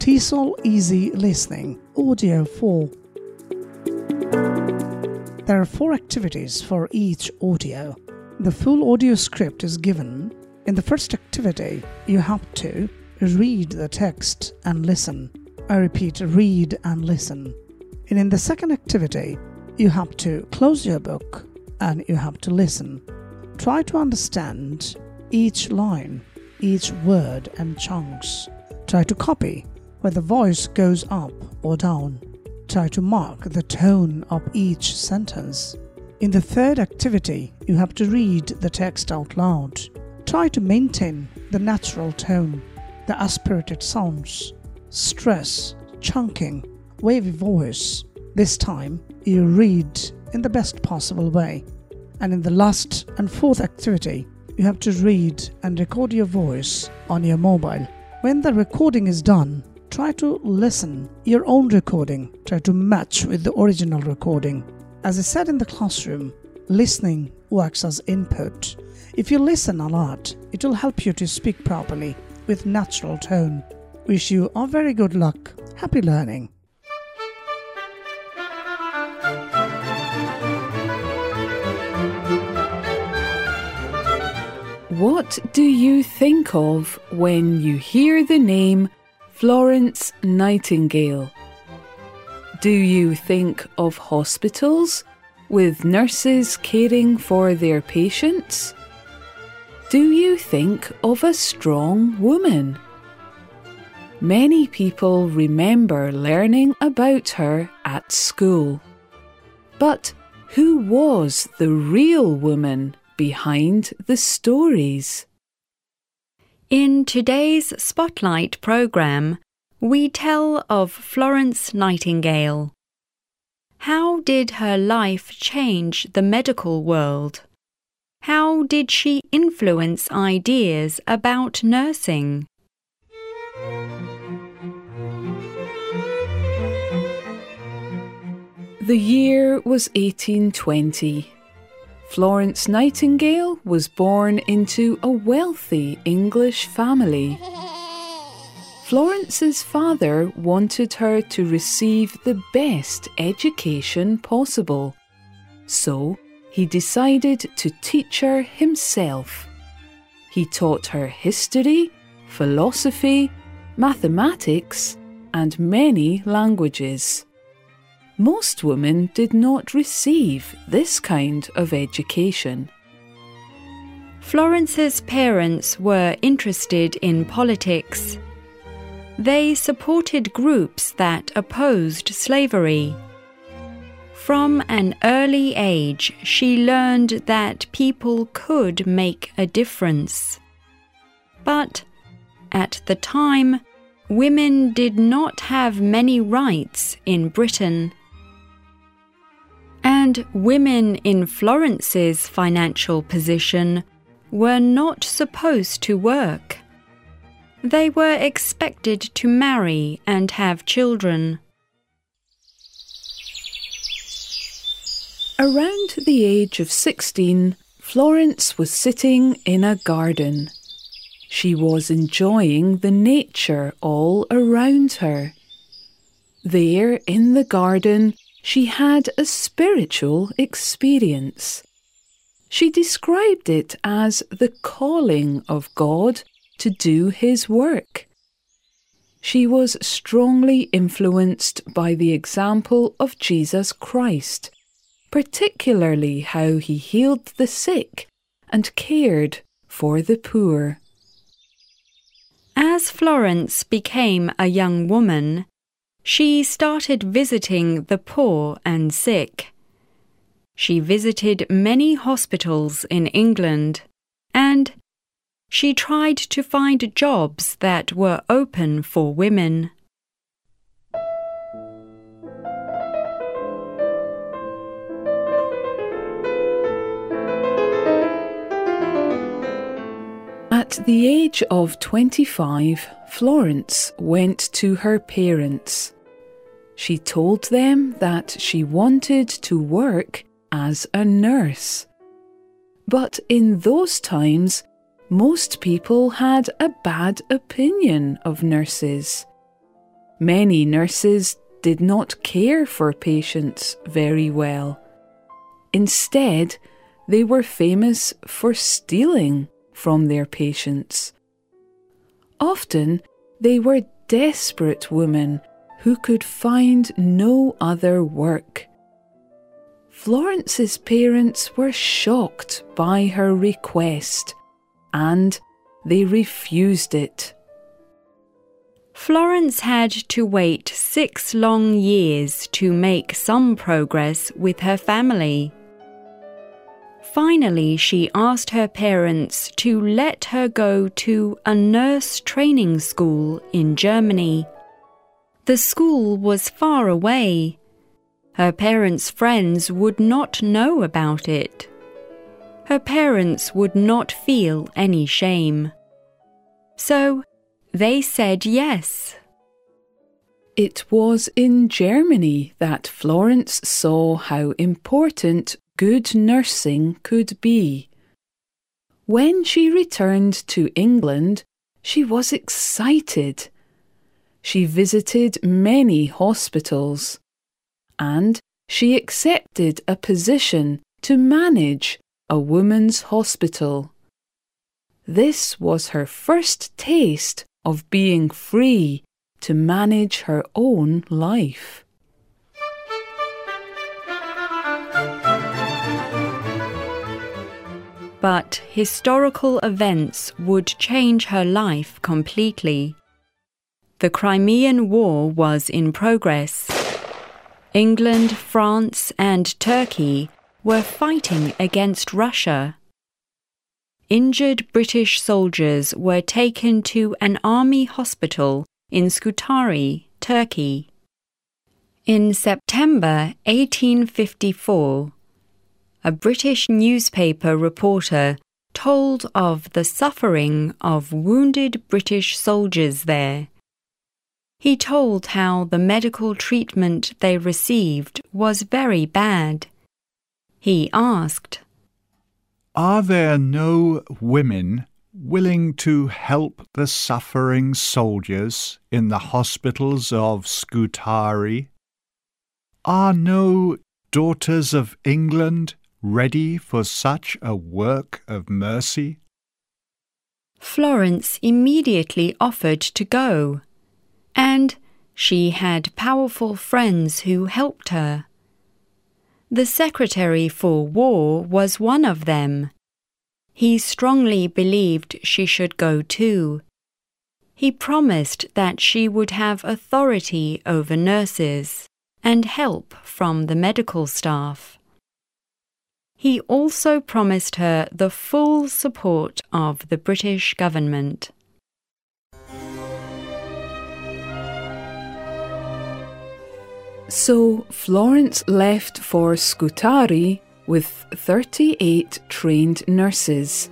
TESOL Easy Listening Audio 4. There are 4 activities for each audio. The full audio script is given. In the first activity, you have to read the text and listen. I repeat, read and listen. And in the second activity, you have to close your book and you have to listen. Try to understand each line, each word and chunks. Try to copy where the voice goes up or down. Try to mark the tone of each sentence. In the third activity, you have to read the text out loud. Try to maintain the natural tone, the aspirated sounds, stress, chunking, wavy voice. This time, you read in the best possible way. And in the last and fourth activity, you have to read and record your voice on your mobile. When the recording is done, try to listen your own recording. Try to match with the original recording. As I said in the classroom, listening works as input. If you listen a lot, it will help you to speak properly with natural tone. Wish you a very good luck. Happy learning. What do you think of when you hear the name Florence Nightingale? Do you think of hospitals with nurses caring for their patients? Do you think of a strong woman? Many people remember learning about her at school. But who was the real woman behind the stories? In today's Spotlight programme, we tell of Florence Nightingale. How did her life change the medical world? How did she influence ideas about nursing? The year was 1820. Florence Nightingale was born into a wealthy English family. Florence's father wanted her to receive the best education possible, so he decided to teach her himself. He taught her history, philosophy, mathematics, and many languages. Most women did not receive this kind of education. Florence's parents were interested in politics. They supported groups that opposed slavery. From an early age, she learned that people could make a difference. But at the time, women did not have many rights in Britain. And women in Florence's financial position were not supposed to work. They were expected to marry and have children. Around the age of 16, Florence was sitting in a garden. She was enjoying the nature all around her. There in the garden, she had a spiritual experience. She described it as the calling of God to do His work. She was strongly influenced by the example of Jesus Christ, particularly how He healed the sick and cared for the poor. As Florence became a young woman, she started visiting the poor and sick. She visited many hospitals in England, and she tried to find jobs that were open for women. At the age of 25, Florence went to her parents. She told them that she wanted to work as a nurse. But in those times, most people had a bad opinion of nurses. Many nurses did not care for patients very well. Instead, they were famous for stealing from their patients. Often, they were desperate women who could find no other work. Florence's parents were shocked by her request, and they refused it. Florence had to wait 6 long years to make some progress with her family. Finally, she asked her parents to let her go to a nurse training school in Germany. The school was far away. Her parents' friends would not know about it. Her parents would not feel any shame. So, they said yes. It was in Germany that Florence saw how important good nursing could be. When she returned to England, she was excited. She visited many hospitals, and she accepted a position to manage a women's hospital. This was her first taste of being free to manage her own life. But historical events would change her life completely. The Crimean War was in progress. England, France, and Turkey were fighting against Russia. Injured British soldiers were taken to an army hospital in Scutari, Turkey. In September 1854, a British newspaper reporter told of the suffering of wounded British soldiers there. He told how the medical treatment they received was very bad. He asked, "Are there no women willing to help the suffering soldiers in the hospitals of Scutari? Are no daughters of England ready for such a work of mercy?" Florence immediately offered to go, and she had powerful friends who helped her. The Secretary for War was one of them. He strongly believed she should go too. He promised that she would have authority over nurses and help from the medical staff. He also promised her the full support of the British government. So Florence left for Scutari with 38 trained nurses.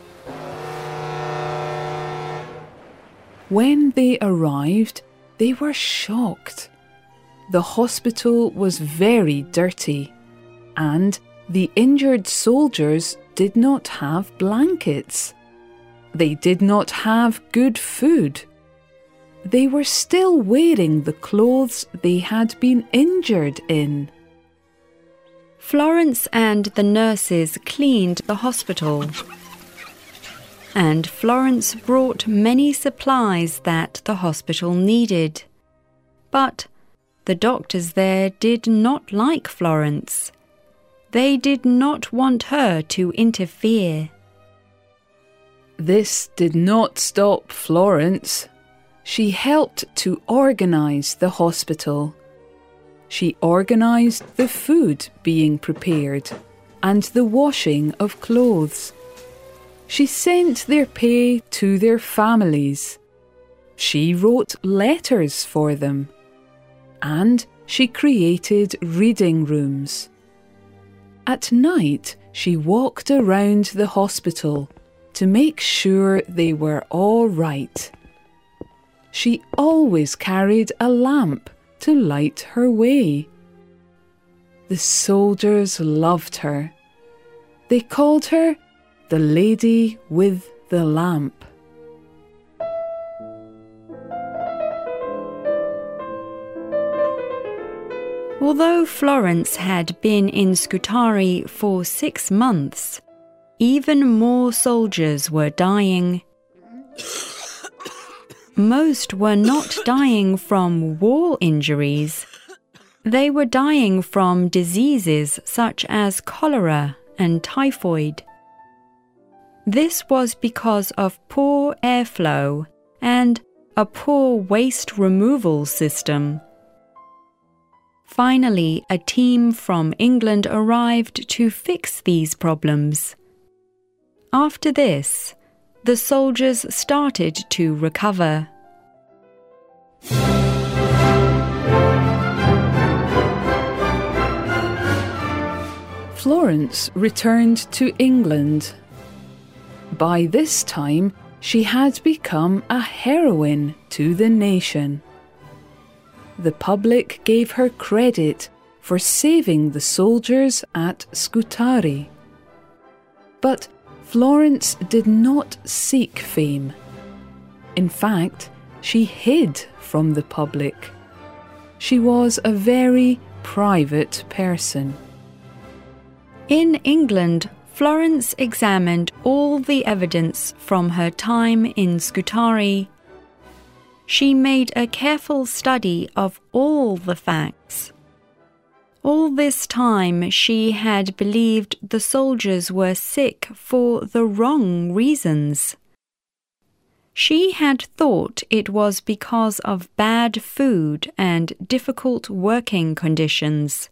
When they arrived, they were shocked. The hospital was very dirty, and the injured soldiers did not have blankets. They did not have good food. They were still wearing the clothes they had been injured in. Florence and the nurses cleaned the hospital, and Florence brought many supplies that the hospital needed. But the doctors there did not like Florence. They did not want her to interfere. This did not stop Florence. She helped to organise the hospital. She organised the food being prepared and the washing of clothes. She sent their pay to their families. She wrote letters for them. And she created reading rooms. At night, she walked around the hospital to make sure they were all right. She always carried a lamp to light her way. The soldiers loved her. They called her the Lady with the Lamp. Although Florence had been in Scutari for 6 months, even more soldiers were dying. Most were not dying from war injuries. They were dying from diseases such as cholera and typhoid. This was because of poor airflow and a poor waste removal system. Finally, a team from England arrived to fix these problems. After this, the soldiers started to recover. Florence returned to England. By this time, she had become a heroine to the nation. The public gave her credit for saving the soldiers at Scutari. But Florence did not seek fame. In fact, she hid from the public. She was a very private person. In England, Florence examined all the evidence from her time in Scutari. She made a careful study of all the facts. All this time she had believed the soldiers were sick for the wrong reasons. She had thought it was because of bad food and difficult working conditions.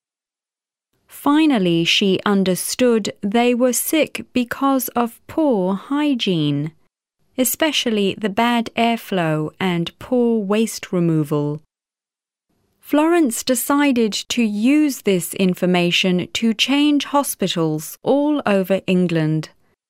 Finally, she understood they were sick because of poor hygiene, especially the bad airflow and poor waste removal. Florence decided to use this information to change hospitals all over England.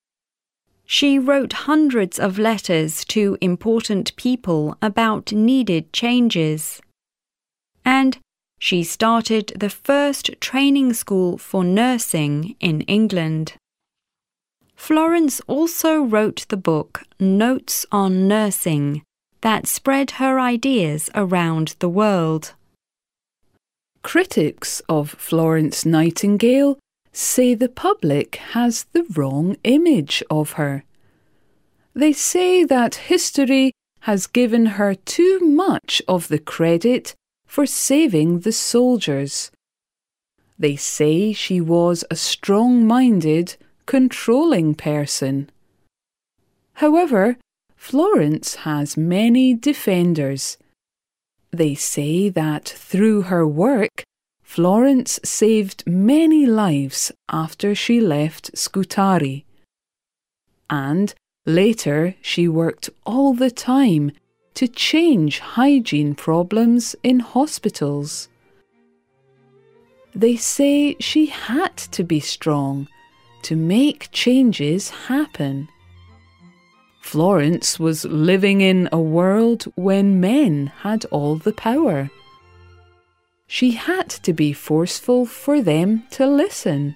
She wrote hundreds of letters to important people about needed changes. And she started the first training school for nursing in England. Florence also wrote the book Notes on Nursing that spread her ideas around the world. Critics of Florence Nightingale say the public has the wrong image of her. They say that history has given her too much of the credit for saving the soldiers. They say she was a strong-minded, controlling person. However, Florence has many defenders. They say that through her work, Florence saved many lives after she left Scutari. And later she worked all the time to change hygiene problems in hospitals. They say she had to be strong to make changes happen. Florence was living in a world when men had all the power. She had to be forceful for them to listen.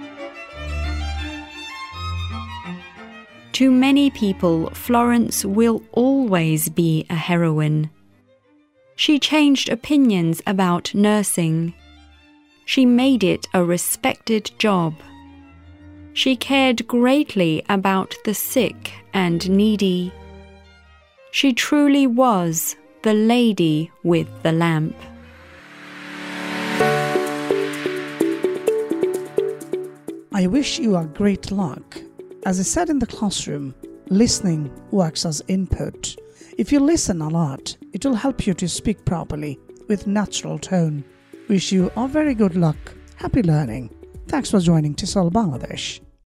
To many people, Florence will always be a heroine. She changed opinions about nursing. She made it a respected job. She cared greatly about the sick and needy. She truly was the lady with the lamp. I wish you great luck. As I said in the classroom, listening works as input. If you listen a lot, it will help you to speak properly with natural tone. Wish you all very good luck. Happy learning. Thanks for joining TESOL Bangladesh.